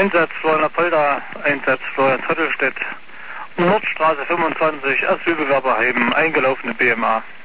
Einsatz Florian Polder, Einsatz Florian Zottelstedt, Nordstraße 25, Asylbewerberheim, eingelaufene BMA.